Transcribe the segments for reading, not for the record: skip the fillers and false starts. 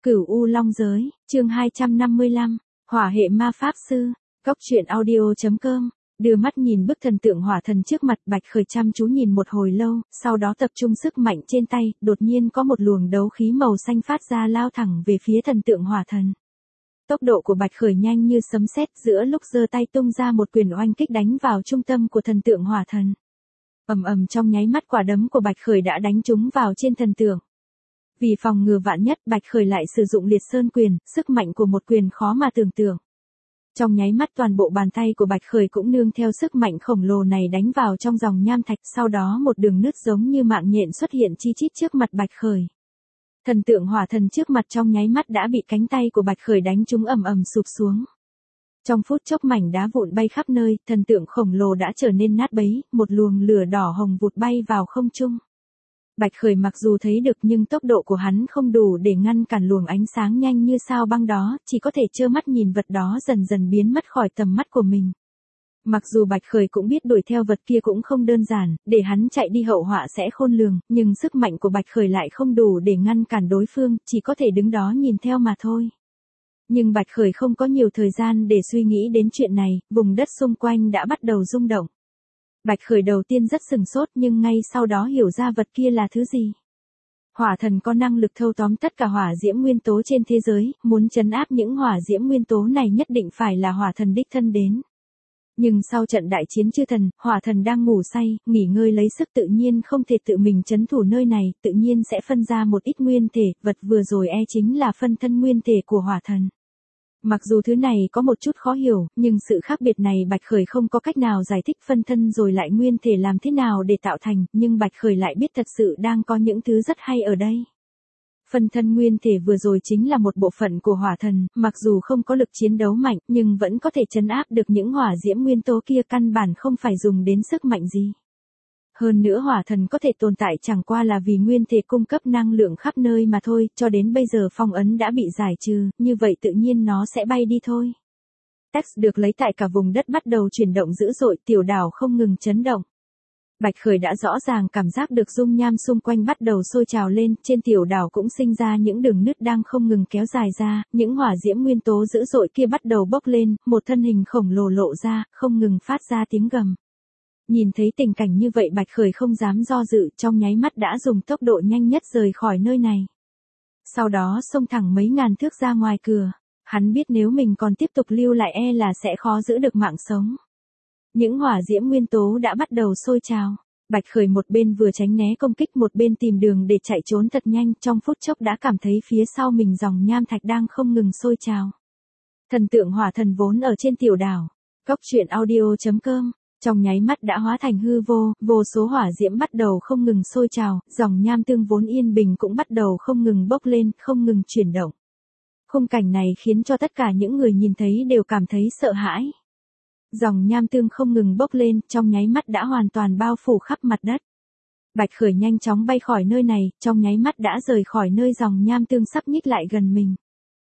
Cửu U Long Giới, chương 255, Hỏa hệ ma pháp sư, Góc truyện audio.com. Đưa mắt nhìn bức thần tượng hỏa thần trước mặt, Bạch Khởi chăm chú nhìn một hồi lâu, sau đó tập trung sức mạnh trên tay, đột nhiên có một luồng đấu khí màu xanh phát ra lao thẳng về phía thần tượng hỏa thần. Tốc độ của Bạch Khởi nhanh như sấm sét, giữa lúc giơ tay tung ra một quyền oanh kích đánh vào trung tâm của thần tượng hỏa thần. Ầm ầm, trong nháy mắt quả đấm của Bạch Khởi đã đánh trúng vào trên thần tượng. Vì phòng ngừa vạn nhất, Bạch Khởi lại sử dụng liệt sơn quyền, sức mạnh của một quyền khó mà tưởng tượng. Trong nháy mắt toàn bộ bàn tay của Bạch Khởi cũng nương theo sức mạnh khổng lồ này đánh vào trong dòng nham thạch, sau đó một đường nứt giống như mạng nhện xuất hiện chi chít trước mặt Bạch Khởi. Thần tượng hỏa thần trước mặt trong nháy mắt đã bị cánh tay của Bạch Khởi đánh trúng, ầm ầm sụp xuống. Trong phút chốc mảnh đá vụn bay khắp nơi, thần tượng khổng lồ đã trở nên nát bấy, một luồng lửa đỏ hồng vụt bay vào không trung. Bạch Khởi mặc dù thấy được nhưng tốc độ của hắn không đủ để ngăn cản luồng ánh sáng nhanh như sao băng đó, chỉ có thể trơ mắt nhìn vật đó dần dần biến mất khỏi tầm mắt của mình. Mặc dù Bạch Khởi cũng biết đuổi theo vật kia cũng không đơn giản, để hắn chạy đi hậu họa sẽ khôn lường, nhưng sức mạnh của Bạch Khởi lại không đủ để ngăn cản đối phương, chỉ có thể đứng đó nhìn theo mà thôi. Nhưng Bạch Khởi không có nhiều thời gian để suy nghĩ đến chuyện này, vùng đất xung quanh đã bắt đầu rung động. Bạch Khởi đầu tiên rất sừng sốt nhưng ngay sau đó hiểu ra vật kia là thứ gì. Hỏa thần có năng lực thâu tóm tất cả hỏa diễm nguyên tố trên thế giới, muốn trấn áp những hỏa diễm nguyên tố này nhất định phải là hỏa thần đích thân đến. Nhưng sau trận đại chiến chư thần, hỏa thần đang ngủ say, nghỉ ngơi lấy sức, tự nhiên không thể tự mình trấn thủ nơi này, tự nhiên sẽ phân ra một ít nguyên thể, vật vừa rồi chính là phân thân nguyên thể của hỏa thần. Mặc dù thứ này có một chút khó hiểu, nhưng sự khác biệt này Bạch Khởi không có cách nào giải thích phân thân rồi lại nguyên thể làm thế nào để tạo thành, nhưng Bạch Khởi lại biết thật sự đang có những thứ rất hay ở đây. Phân thân nguyên thể vừa rồi chính là một bộ phận của hỏa thần, mặc dù không có lực chiến đấu mạnh, nhưng vẫn có thể trấn áp được những hỏa diễm nguyên tố kia, căn bản không phải dùng đến sức mạnh gì. Hơn nữa hỏa thần có thể tồn tại chẳng qua là vì nguyên thể cung cấp năng lượng khắp nơi mà thôi, cho đến bây giờ phong ấn đã bị giải trừ, như vậy tự nhiên nó sẽ bay đi thôi. Text được lấy tại cả vùng đất bắt đầu chuyển động dữ dội, tiểu đảo không ngừng chấn động. Bạch Khởi đã rõ ràng cảm giác được dung nham xung quanh bắt đầu sôi trào lên, trên tiểu đảo cũng sinh ra những đường nứt đang không ngừng kéo dài ra, những hỏa diễm nguyên tố dữ dội kia bắt đầu bốc lên, một thân hình khổng lồ lộ ra, không ngừng phát ra tiếng gầm. Nhìn thấy tình cảnh như vậy Bạch Khởi không dám do dự, trong nháy mắt đã dùng tốc độ nhanh nhất rời khỏi nơi này. Sau đó xông thẳng mấy ngàn thước ra ngoài cửa, hắn biết nếu mình còn tiếp tục lưu lại là sẽ khó giữ được mạng sống. Những hỏa diễm nguyên tố đã bắt đầu sôi trào, Bạch Khởi một bên vừa tránh né công kích một bên tìm đường để chạy trốn thật nhanh, trong phút chốc đã cảm thấy phía sau mình dòng nham thạch đang không ngừng sôi trào. Thần tượng hỏa thần vốn ở trên tiểu đảo, Góc truyện audio.com. Trong nháy mắt đã hóa thành hư vô, vô số hỏa diễm bắt đầu không ngừng sôi trào, dòng nham tương vốn yên bình cũng bắt đầu không ngừng bốc lên, không ngừng chuyển động. Khung cảnh này khiến cho tất cả những người nhìn thấy đều cảm thấy sợ hãi. Dòng nham tương không ngừng bốc lên, trong nháy mắt đã hoàn toàn bao phủ khắp mặt đất. Bạch Khởi nhanh chóng bay khỏi nơi này, trong nháy mắt đã rời khỏi nơi dòng nham tương sắp nhích lại gần mình.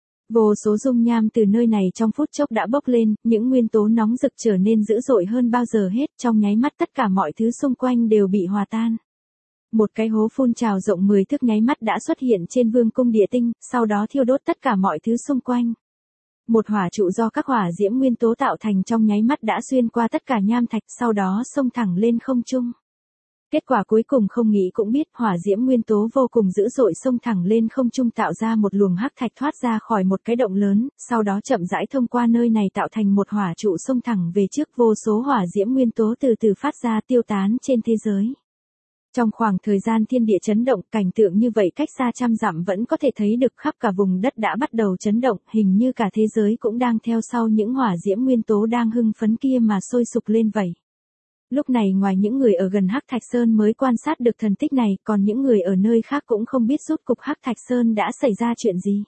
Vô số dung nham từ nơi này trong phút chốc đã bốc lên, những nguyên tố nóng rực trở nên dữ dội hơn bao giờ hết, trong nháy mắt tất cả mọi thứ xung quanh đều bị hòa tan. Một cái hố phun trào rộng 10 thước nháy mắt đã xuất hiện trên vương cung địa tinh, sau đó thiêu đốt tất cả mọi thứ xung quanh. Một hỏa trụ do các hỏa diễm nguyên tố tạo thành trong nháy mắt đã xuyên qua tất cả nham thạch, sau đó xông thẳng lên không trung. Kết quả cuối cùng không nghĩ cũng biết, hỏa diễm nguyên tố vô cùng dữ dội xông thẳng lên không trung tạo ra một luồng hắc thạch thoát ra khỏi một cái động lớn, sau đó chậm rãi thông qua nơi này tạo thành một hỏa trụ xông thẳng về trước, vô số hỏa diễm nguyên tố từ từ phát ra tiêu tán trên thế giới. Trong khoảng thời gian thiên địa chấn động, cảnh tượng như vậy cách xa trăm dặm vẫn có thể thấy được, khắp cả vùng đất đã bắt đầu chấn động, hình như cả thế giới cũng đang theo sau những hỏa diễm nguyên tố đang hưng phấn kia mà sôi sục lên vậy. Lúc này ngoài những người ở gần Hắc Thạch Sơn mới quan sát được thần tích này, còn những người ở nơi khác cũng không biết rốt cục Hắc Thạch Sơn đã xảy ra chuyện gì.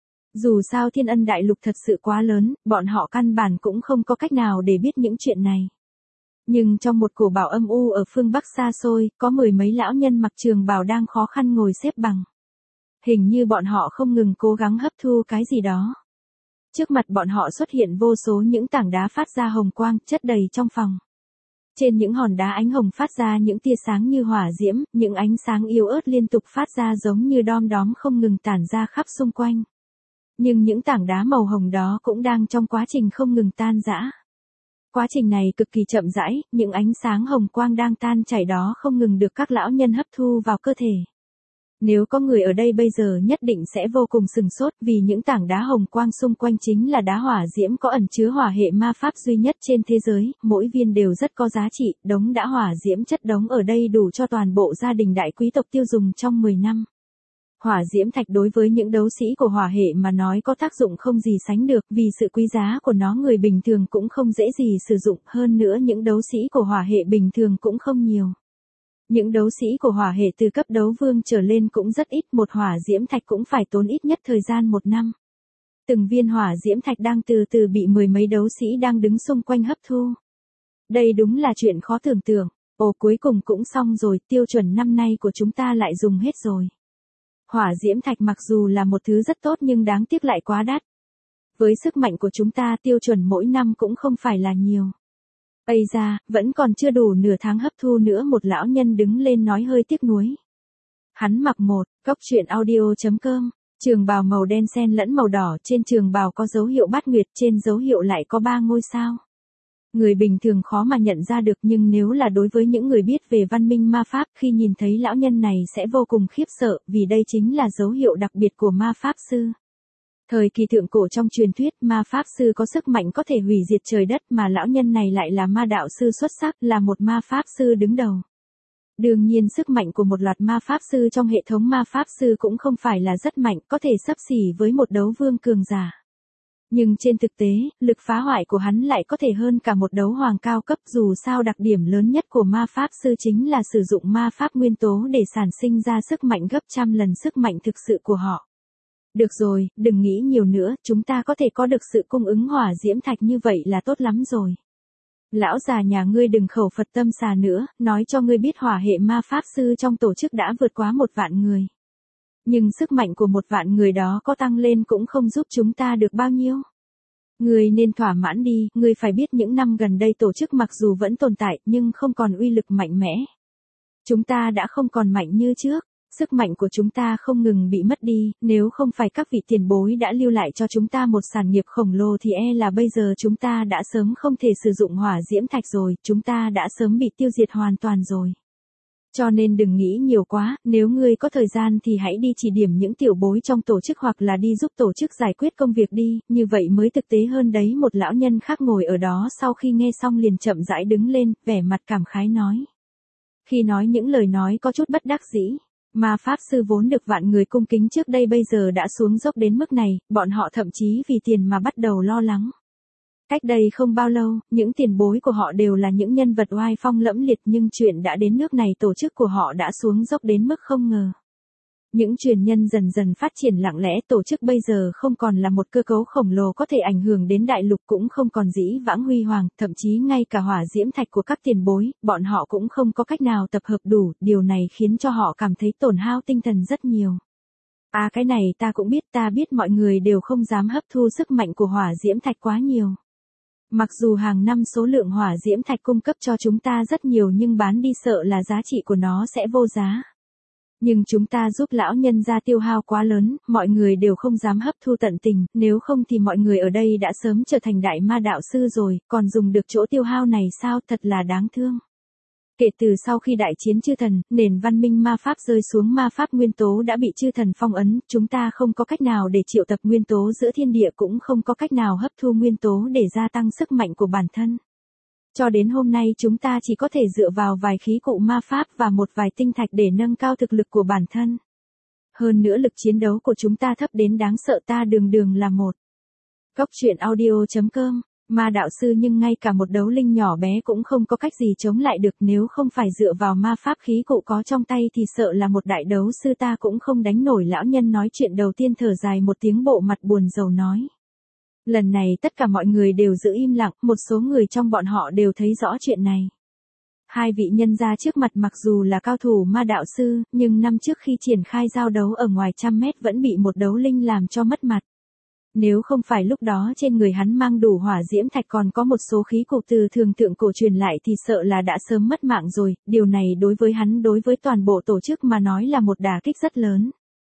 Dù sao Thiên Ân Đại Lục thật sự quá lớn, bọn họ căn bản cũng không có cách nào để biết những chuyện này. Nhưng trong một cổ bảo âm u ở phương Bắc xa xôi, có mười mấy lão nhân mặc trường bào đang khó khăn ngồi xếp bằng. Hình như bọn họ không ngừng cố gắng hấp thu cái gì đó. Trước mặt bọn họ xuất hiện vô số những tảng đá phát ra hồng quang, chất đầy trong phòng. Trên những hòn đá ánh hồng phát ra những tia sáng như hỏa diễm, những ánh sáng yếu ớt liên tục phát ra giống như đom đóm không ngừng tản ra khắp xung quanh. Nhưng những tảng đá màu hồng đó cũng đang trong quá trình không ngừng tan rã. Quá trình này cực kỳ chậm rãi, những ánh sáng hồng quang đang tan chảy đó không ngừng được các lão nhân hấp thu vào cơ thể. Nếu có người ở đây bây giờ nhất định sẽ vô cùng sừng sốt vì những tảng đá hồng quang xung quanh chính là đá hỏa diễm có ẩn chứa hỏa hệ ma pháp duy nhất trên thế giới, mỗi viên đều rất có giá trị, đống đá hỏa diễm chất đống ở đây đủ cho toàn bộ gia đình đại quý tộc tiêu dùng trong 10 năm. Hỏa diễm thạch đối với những đấu sĩ của hỏa hệ mà nói có tác dụng không gì sánh được vì sự quý giá của nó người bình thường cũng không dễ gì sử dụng hơn nữa những đấu sĩ của hỏa hệ bình thường cũng không nhiều. Những đấu sĩ của hỏa hệ từ cấp đấu vương trở lên cũng rất ít, một hỏa diễm thạch cũng phải tốn ít nhất thời gian 1 năm. Từng viên hỏa diễm thạch đang từ từ bị 10 mấy đấu sĩ đang đứng xung quanh hấp thu. Đây đúng là chuyện khó tưởng tượng. Ồ, cuối cùng cũng xong rồi, tiêu chuẩn năm nay của chúng ta lại dùng hết rồi. Hỏa diễm thạch mặc dù là một thứ rất tốt nhưng đáng tiếc lại quá đắt. Với sức mạnh của chúng ta tiêu chuẩn mỗi năm cũng không phải là nhiều. Ây da, vẫn còn chưa đủ nửa tháng hấp thu nữa, một lão nhân đứng lên nói hơi tiếc nuối. Hắn mặc một, cốc truyện audio.com, trường bào màu đen xen lẫn màu đỏ, trên trường bào có dấu hiệu bát nguyệt, trên dấu hiệu lại có 3 ngôi sao. Người bình thường khó mà nhận ra được nhưng nếu là đối với những người biết về văn minh ma pháp khi nhìn thấy lão nhân này sẽ vô cùng khiếp sợ vì đây chính là dấu hiệu đặc biệt của ma pháp sư. Thời kỳ thượng cổ trong truyền thuyết ma pháp sư có sức mạnh có thể hủy diệt trời đất mà lão nhân này lại là ma đạo sư xuất sắc là một ma pháp sư đứng đầu. Đương nhiên sức mạnh của một loạt ma pháp sư trong hệ thống ma pháp sư cũng không phải là rất mạnh có thể xấp xỉ với một đấu vương cường giả. Nhưng trên thực tế, lực phá hoại của hắn lại có thể hơn cả một đấu hoàng cao cấp dù sao đặc điểm lớn nhất của ma pháp sư chính là sử dụng ma pháp nguyên tố để sản sinh ra sức mạnh gấp trăm lần sức mạnh thực sự của họ. Được rồi, đừng nghĩ nhiều nữa, chúng ta có thể có được sự cung ứng hỏa diễm thạch như vậy là tốt lắm rồi. Lão già nhà ngươi đừng khẩu Phật tâm xà nữa, nói cho ngươi biết hỏa hệ ma pháp sư trong tổ chức đã vượt quá 1 vạn người. Nhưng sức mạnh của 1 vạn người đó có tăng lên cũng không giúp chúng ta được bao nhiêu. Ngươi nên thỏa mãn đi, ngươi phải biết những năm gần đây tổ chức mặc dù vẫn tồn tại nhưng không còn uy lực mạnh mẽ. Chúng ta đã không còn mạnh như trước. Sức mạnh của chúng ta không ngừng bị mất đi, nếu không phải các vị tiền bối đã lưu lại cho chúng ta một sản nghiệp khổng lồ thì là bây giờ chúng ta đã sớm không thể sử dụng hỏa diễm thạch rồi, chúng ta đã sớm bị tiêu diệt hoàn toàn rồi. Cho nên đừng nghĩ nhiều quá, nếu ngươi có thời gian thì hãy đi chỉ điểm những tiểu bối trong tổ chức hoặc là đi giúp tổ chức giải quyết công việc đi, như vậy mới thực tế hơn đấy. Một lão nhân khác ngồi ở đó sau khi nghe xong liền chậm rãi đứng lên, vẻ mặt cảm khái nói. Khi nói những lời nói có chút bất đắc dĩ. Ma pháp sư vốn được vạn người cung kính trước đây bây giờ đã xuống dốc đến mức này, bọn họ thậm chí vì tiền mà bắt đầu lo lắng. Cách đây không bao lâu, những tiền bối của họ đều là những nhân vật oai phong lẫm liệt nhưng chuyện đã đến nước này tổ chức của họ đã xuống dốc đến mức không ngờ. Những truyền nhân dần dần phát triển lặng lẽ, tổ chức bây giờ không còn là một cơ cấu khổng lồ có thể ảnh hưởng đến đại lục cũng không còn dĩ vãng huy hoàng, thậm chí ngay cả hỏa diễm thạch của các tiền bối, bọn họ cũng không có cách nào tập hợp đủ, điều này khiến cho họ cảm thấy tổn hao tinh thần rất nhiều. À cái này ta cũng biết, ta biết mọi người đều không dám hấp thu sức mạnh của hỏa diễm thạch quá nhiều. Mặc dù hàng năm số lượng hỏa diễm thạch cung cấp cho chúng ta rất nhiều nhưng bán đi sợ là giá trị của nó sẽ vô giá. Nhưng chúng ta giúp lão nhân gia tiêu hao quá lớn, mọi người đều không dám hấp thu tận tình, nếu không thì mọi người ở đây đã sớm trở thành đại ma đạo sư rồi, còn dùng được chỗ tiêu hao này sao, thật là đáng thương. Kể từ sau khi đại chiến chư thần, nền văn minh ma pháp rơi xuống ma pháp nguyên tố đã bị chư thần phong ấn, chúng ta không có cách nào để triệu tập nguyên tố giữa thiên địa cũng không có cách nào hấp thu nguyên tố để gia tăng sức mạnh của bản thân. Cho đến hôm nay chúng ta chỉ có thể dựa vào vài khí cụ ma pháp và một vài tinh thạch để nâng cao thực lực của bản thân. Hơn nữa lực chiến đấu của chúng ta thấp đến đáng sợ, ta đường đường là một. Cốc truyện audio.com, ma đạo sư nhưng ngay cả một đấu linh nhỏ bé cũng không có cách gì chống lại được, nếu không phải dựa vào ma pháp khí cụ có trong tay thì sợ là một đại đấu sư ta cũng không đánh nổi. Lão nhân nói chuyện đầu tiên thở dài một tiếng, bộ mặt buồn rầu nói. Lần này tất cả mọi người đều giữ im lặng, một số người trong bọn họ đều thấy rõ chuyện này. Hai vị nhân gia trước mặt mặc dù là cao thủ ma đạo sư, nhưng năm trước khi triển khai giao đấu ở ngoài 100 mét vẫn bị một đấu linh làm cho mất mặt. Nếu không phải lúc đó trên người hắn mang đủ hỏa diễm thạch còn có một số khí cụ từ thường thượng cổ truyền lại thì sợ là đã sớm mất mạng rồi, điều này đối với hắn đối với toàn bộ tổ chức mà nói là một đả kích rất lớn.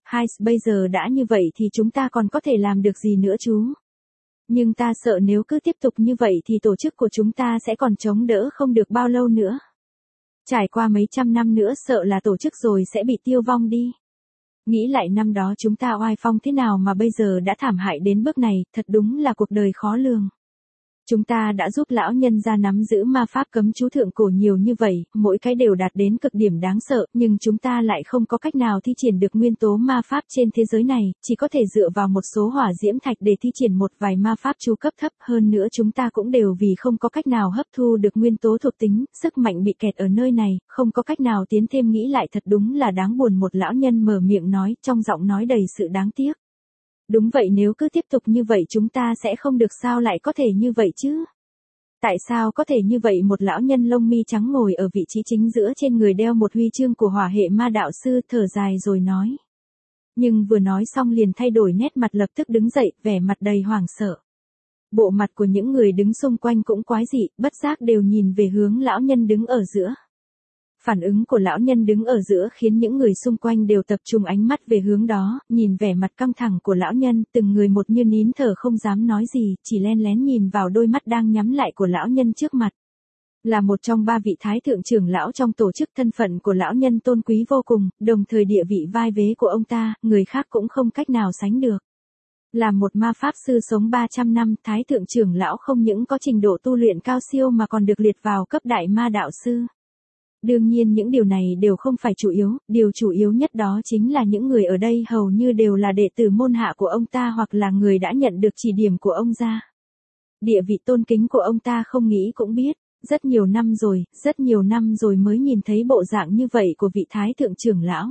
Hai, bây giờ đã như vậy thì chúng ta còn có thể làm được gì nữa chú? Nhưng ta sợ nếu cứ tiếp tục như vậy thì tổ chức của chúng ta sẽ còn chống đỡ không được bao lâu nữa. Trải qua mấy trăm năm nữa sợ là tổ chức rồi sẽ bị tiêu vong đi. Nghĩ lại năm đó chúng ta oai phong thế nào mà bây giờ đã thảm hại đến bước này, thật đúng là cuộc đời khó lường. Chúng ta đã giúp lão nhân gia nắm giữ ma pháp cấm chú thượng cổ nhiều như vậy, mỗi cái đều đạt đến cực điểm đáng sợ, nhưng chúng ta lại không có cách nào thi triển được nguyên tố ma pháp trên thế giới này, chỉ có thể dựa vào một số hỏa diễm thạch để thi triển một vài ma pháp chú cấp thấp, hơn nữa chúng ta cũng đều vì không có cách nào hấp thu được nguyên tố thuộc tính, sức mạnh bị kẹt ở nơi này, không có cách nào tiến thêm. Nghĩ lại thật đúng là đáng buồn, một lão nhân mở miệng nói, trong giọng nói đầy sự đáng tiếc. Đúng vậy, nếu cứ tiếp tục như vậy chúng ta sẽ không được, sao lại có thể như vậy chứ? Tại sao có thể như vậy? Một lão nhân lông mi trắng ngồi ở vị trí chính giữa, trên người đeo một huy chương của hỏa hệ ma đạo sư, thở dài rồi nói. Nhưng vừa nói xong liền thay đổi nét mặt, lập tức đứng dậy, vẻ mặt đầy hoảng sợ. Bộ mặt của những người đứng xung quanh cũng quái dị, bất giác đều nhìn về hướng lão nhân đứng ở giữa. Phản ứng của lão nhân đứng ở giữa khiến những người xung quanh đều tập trung ánh mắt về hướng đó, nhìn vẻ mặt căng thẳng của lão nhân, từng người một như nín thở không dám nói gì, chỉ len lén nhìn vào đôi mắt đang nhắm lại của lão nhân trước mặt. Là một trong ba vị thái thượng trưởng lão trong tổ chức, thân phận của lão nhân tôn quý vô cùng, đồng thời địa vị vai vế của ông ta, người khác cũng không cách nào sánh được. Là một ma pháp sư sống 300 năm, thái thượng trưởng lão không những có trình độ tu luyện cao siêu mà còn được liệt vào cấp đại ma đạo sư. Đương nhiên những điều này đều không phải chủ yếu, điều chủ yếu nhất đó chính là những người ở đây hầu như đều là đệ tử môn hạ của ông ta hoặc là người đã nhận được chỉ điểm của ông gia. Địa vị tôn kính của ông ta không nghĩ cũng biết, rất nhiều năm rồi mới nhìn thấy bộ dạng như vậy của vị thái thượng trưởng lão.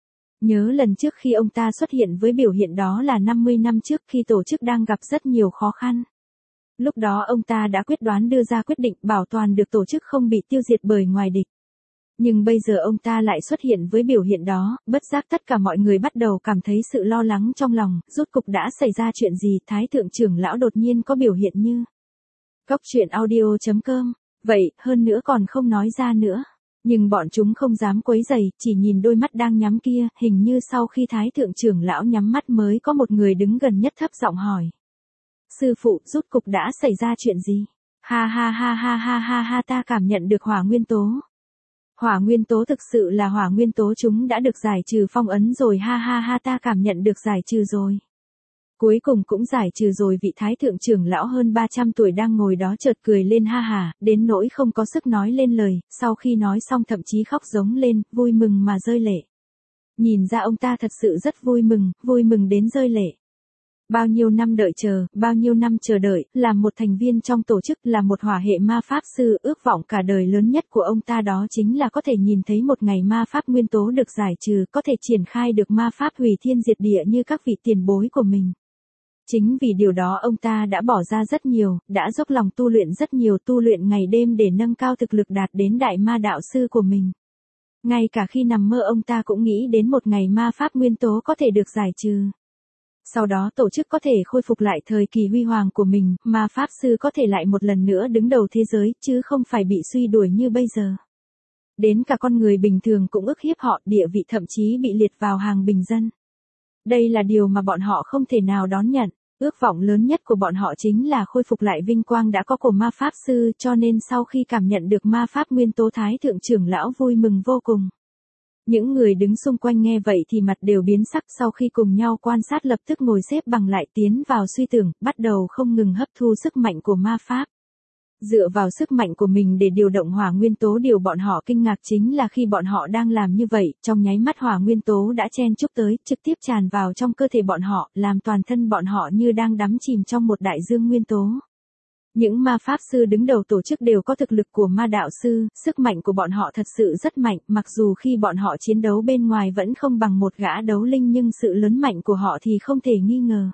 Nhớ lần trước khi ông ta xuất hiện với biểu hiện đó là 50 năm trước, khi tổ chức đang gặp rất nhiều khó khăn. Lúc đó ông ta đã quyết đoán đưa ra quyết định bảo toàn được tổ chức không bị tiêu diệt bởi ngoài địch. Nhưng bây giờ ông ta lại xuất hiện với biểu hiện đó, bất giác tất cả mọi người bắt đầu cảm thấy sự lo lắng trong lòng, rốt cục đã xảy ra chuyện gì? Thái thượng trưởng lão đột nhiên có biểu hiện như. Góc truyện audio.com, vậy, hơn nữa còn không nói ra nữa. Nhưng bọn chúng không dám quấy rầy, chỉ nhìn đôi mắt đang nhắm kia, hình như sau khi thái thượng trưởng lão nhắm mắt mới có một người đứng gần nhất thấp giọng hỏi. Sư phụ, rốt cục đã xảy ra chuyện gì? Ha ha ha ha ha ha ha, ta cảm nhận được hỏa nguyên tố. Hỏa nguyên tố, thực sự là hỏa nguyên tố, chúng đã được giải trừ phong ấn rồi, ha ha ha, ta cảm nhận được giải trừ rồi. Cuối cùng cũng giải trừ rồi. Vị thái thượng trưởng lão hơn 300 tuổi đang ngồi đó chợt cười lên ha hà, đến nỗi không có sức nói lên lời, sau khi nói xong thậm chí khóc giống lên, vui mừng mà rơi lệ. Nhìn ra ông ta thật sự rất vui mừng đến rơi lệ. Bao nhiêu năm đợi chờ, bao nhiêu năm chờ đợi, làm một thành viên trong tổ chức, là một hỏa hệ ma pháp sư, ước vọng cả đời lớn nhất của ông ta đó chính là có thể nhìn thấy một ngày ma pháp nguyên tố được giải trừ, có thể triển khai được ma pháp hủy thiên diệt địa như các vị tiền bối của mình. Chính vì điều đó ông ta đã bỏ ra rất nhiều, đã dốc lòng tu luyện rất nhiều, tu luyện ngày đêm để nâng cao thực lực đạt đến đại ma đạo sư của mình. Ngay cả khi nằm mơ ông ta cũng nghĩ đến một ngày ma pháp nguyên tố có thể được giải trừ. Sau đó tổ chức có thể khôi phục lại thời kỳ huy hoàng của mình, ma pháp sư có thể lại một lần nữa đứng đầu thế giới, chứ không phải bị suy đuổi như bây giờ. Đến cả con người bình thường cũng ức hiếp họ, địa vị thậm chí bị liệt vào hàng bình dân. Đây là điều mà bọn họ không thể nào đón nhận. Ước vọng lớn nhất của bọn họ chính là khôi phục lại vinh quang đã có của ma pháp sư, cho nên sau khi cảm nhận được ma pháp nguyên tố, thái thượng trưởng lão vui mừng vô cùng. Những người đứng xung quanh nghe vậy thì mặt đều biến sắc, sau khi cùng nhau quan sát lập tức ngồi xếp bằng lại, tiến vào suy tưởng, bắt đầu không ngừng hấp thu sức mạnh của ma pháp. Dựa vào sức mạnh của mình để điều động hỏa nguyên tố, điều bọn họ kinh ngạc chính là khi bọn họ đang làm như vậy, trong nháy mắt hỏa nguyên tố đã chen chúc tới, trực tiếp tràn vào trong cơ thể bọn họ, làm toàn thân bọn họ như đang đắm chìm trong một đại dương nguyên tố. Những ma pháp sư đứng đầu tổ chức đều có thực lực của ma đạo sư, sức mạnh của bọn họ thật sự rất mạnh, mặc dù khi bọn họ chiến đấu bên ngoài vẫn không bằng một gã đấu linh, nhưng sự lớn mạnh của họ thì không thể nghi ngờ.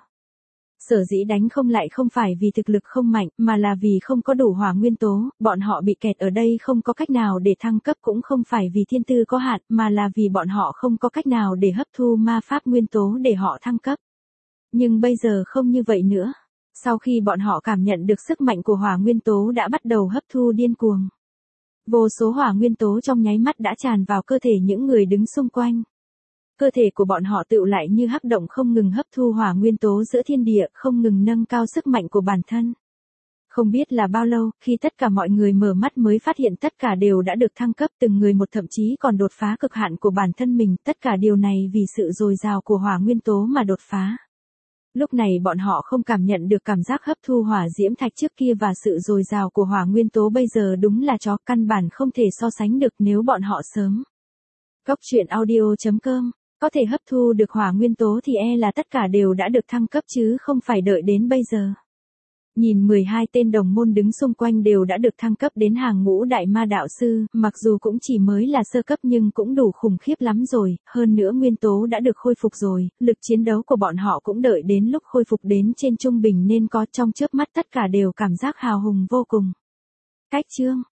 Sở dĩ đánh không lại không phải vì thực lực không mạnh, mà là vì không có đủ hỏa nguyên tố, bọn họ bị kẹt ở đây không có cách nào để thăng cấp, cũng không phải vì thiên tư có hạn, mà là vì bọn họ không có cách nào để hấp thu ma pháp nguyên tố để họ thăng cấp. Nhưng bây giờ không như vậy nữa. Sau khi bọn họ cảm nhận được sức mạnh của hỏa nguyên tố đã bắt đầu hấp thu điên cuồng. Vô số hỏa nguyên tố trong nháy mắt đã tràn vào cơ thể những người đứng xung quanh. Cơ thể của bọn họ tựu lại như hắc động không ngừng hấp thu hỏa nguyên tố giữa thiên địa, không ngừng nâng cao sức mạnh của bản thân. Không biết là bao lâu, khi tất cả mọi người mở mắt mới phát hiện tất cả đều đã được thăng cấp, từng người một, thậm chí còn đột phá cực hạn của bản thân mình, tất cả điều này vì sự dồi dào của hỏa nguyên tố mà đột phá. Lúc này bọn họ không cảm nhận được cảm giác hấp thu hỏa diễm thạch trước kia và sự dồi dào của hỏa nguyên tố bây giờ đúng là chó, căn bản không thể so sánh được nếu bọn họ sớm. Góc truyện audio.com, có thể hấp thu được hỏa nguyên tố thì là tất cả đều đã được thăng cấp chứ không phải đợi đến bây giờ. Nhìn 12 tên đồng môn đứng xung quanh đều đã được thăng cấp đến hàng ngũ đại ma đạo sư, mặc dù cũng chỉ mới là sơ cấp nhưng cũng đủ khủng khiếp lắm rồi, hơn nữa nguyên tố đã được khôi phục rồi, lực chiến đấu của bọn họ cũng đợi đến lúc khôi phục đến trên trung bình nên có trong chớp mắt tất cả đều cảm giác hào hùng vô cùng. Cách chương